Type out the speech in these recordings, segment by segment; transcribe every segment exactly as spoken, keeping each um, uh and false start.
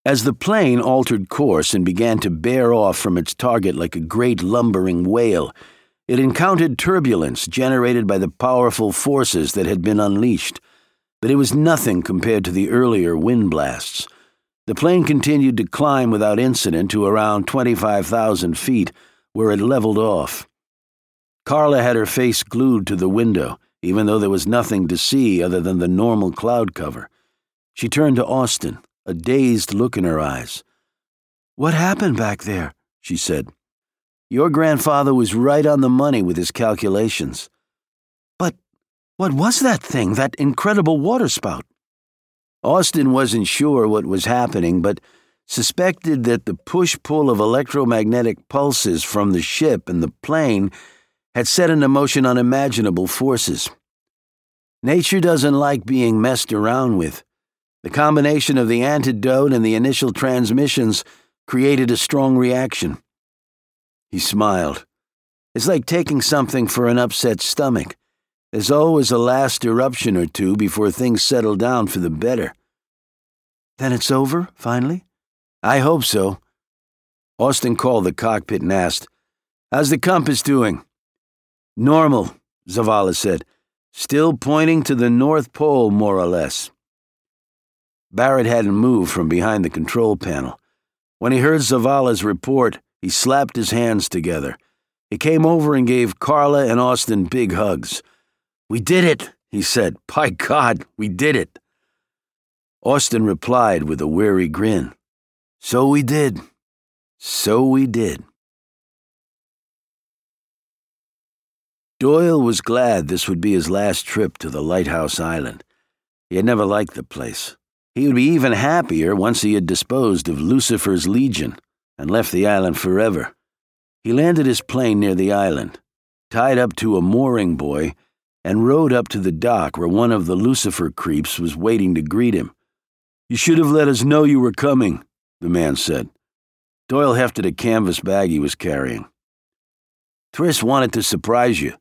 As the plane altered course and began to bear off from its target like a great lumbering whale, it encountered turbulence generated by the powerful forces that had been unleashed, but it was nothing compared to the earlier wind blasts. The plane continued to climb without incident to around twenty-five thousand feet, where it leveled off. Carla had her face glued to the window, even though there was nothing to see other than the normal cloud cover. She turned to Austin, a dazed look in her eyes. "What happened back there?" she said. "Your grandfather was right on the money with his calculations." "But what was that thing, that incredible waterspout?" Austin wasn't sure what was happening, but suspected that the push-pull of electromagnetic pulses from the ship and the plane had set into motion unimaginable forces. Nature doesn't like being messed around with. The combination of the antidote and the initial transmissions created a strong reaction. He smiled. "It's like taking something for an upset stomach. There's always a last eruption or two before things settle down for the better." "Then it's over, finally?" "I hope so." Austin called the cockpit and asked, "How's the compass doing?" "Normal," Zavala said. "Still pointing to the North Pole, more or less." Barrett hadn't moved from behind the control panel. When he heard Zavala's report, he slapped his hands together. He came over and gave Carla and Austin big hugs. "We did it," he said. "By God, we did it." Austin replied with a weary grin. "So we did. So we did." Doyle was glad this would be his last trip to the Lighthouse Island. He had never liked the place. He would be even happier once he had disposed of Lucifer's Legion and left the island forever. He landed his plane near the island, tied up to a mooring buoy, and rowed up to the dock where one of the Lucifer creeps was waiting to greet him. "You should have let us know you were coming," the man said. Doyle hefted a canvas bag he was carrying. "Thriss wanted to surprise you."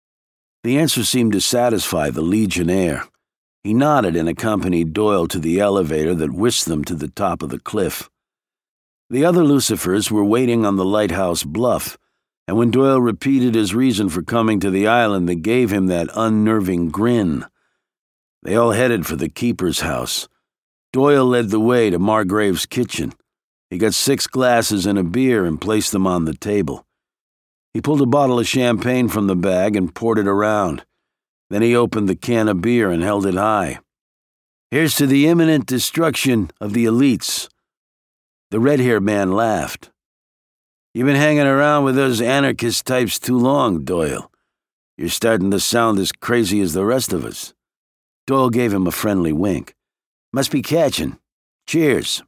The answer seemed to satisfy the Legionnaire. He nodded and accompanied Doyle to the elevator that whisked them to the top of the cliff. The other Lucifers were waiting on the lighthouse bluff, and when Doyle repeated his reason for coming to the island, they gave him that unnerving grin. They all headed for the keeper's house. Doyle led the way to Margrave's kitchen. He got six glasses and a beer and placed them on the table. He pulled a bottle of champagne from the bag and poured it around. Then he opened the can of beer and held it high. "Here's to the imminent destruction of the elites." The red-haired man laughed. "You've been hanging around with those anarchist types too long, Doyle. You're starting to sound as crazy as the rest of us." Doyle gave him a friendly wink. "Must be catching. Cheers."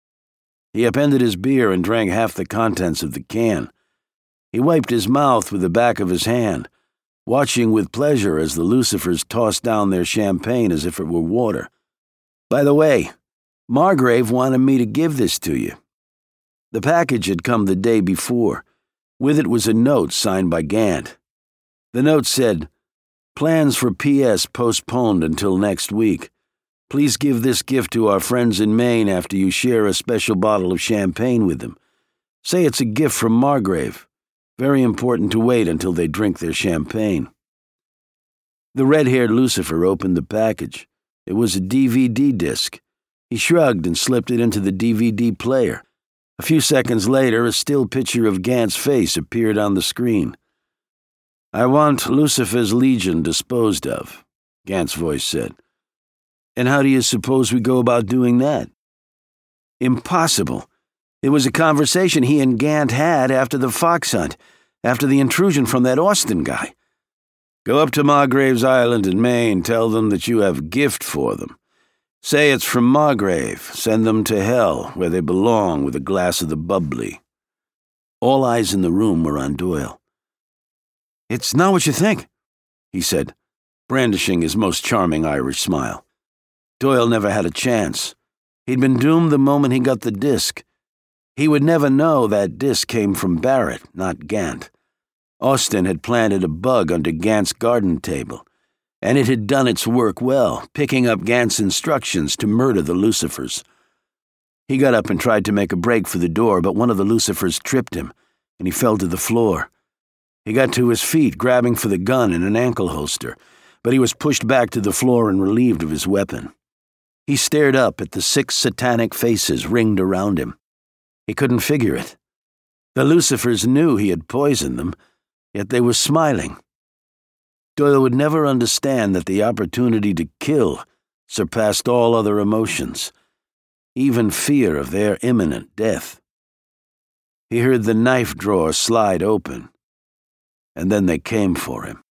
He upended his beer and drank half the contents of the can. He wiped his mouth with the back of his hand, watching with pleasure as the Lucifers tossed down their champagne as if it were water. "By the way, Margrave wanted me to give this to you." The package had come the day before. With it was a note signed by Gant. The note said, "Plans for P S postponed until next week. Please give this gift to our friends in Maine after you share a special bottle of champagne with them. Say it's a gift from Margrave. Very important to wait until they drink their champagne." The red-haired Lucifer opened the package. It was a D V D disc. He shrugged and slipped it into the D V D player. A few seconds later, a still picture of Gant's face appeared on the screen. "I want Lucifer's Legion disposed of," Gant's voice said. "And how do you suppose we go about doing that?" "Impossible. It was a conversation he and Gant had after the fox hunt, after the intrusion from that Austin guy. Go up to Margrave's Island in Maine, tell them that you have a gift for them. Say it's from Margrave, send them to hell, where they belong, with a glass of the bubbly." All eyes in the room were on Doyle. "It's not what you think," he said, brandishing his most charming Irish smile. Doyle never had a chance. He'd been doomed the moment he got the disc. He would never know that disc came from Barrett, not Gant. Austin had planted a bug under Gant's garden table, and it had done its work well, picking up Gant's instructions to murder the Lucifers. He got up and tried to make a break for the door, but one of the Lucifers tripped him, and he fell to the floor. He got to his feet, grabbing for the gun in an ankle holster, but he was pushed back to the floor and relieved of his weapon. He stared up at the six satanic faces ringed around him. He couldn't figure it. The Lucifers knew he had poisoned them, yet they were smiling. Doyle would never understand that the opportunity to kill surpassed all other emotions, even fear of their imminent death. He heard the knife drawer slide open, and then they came for him.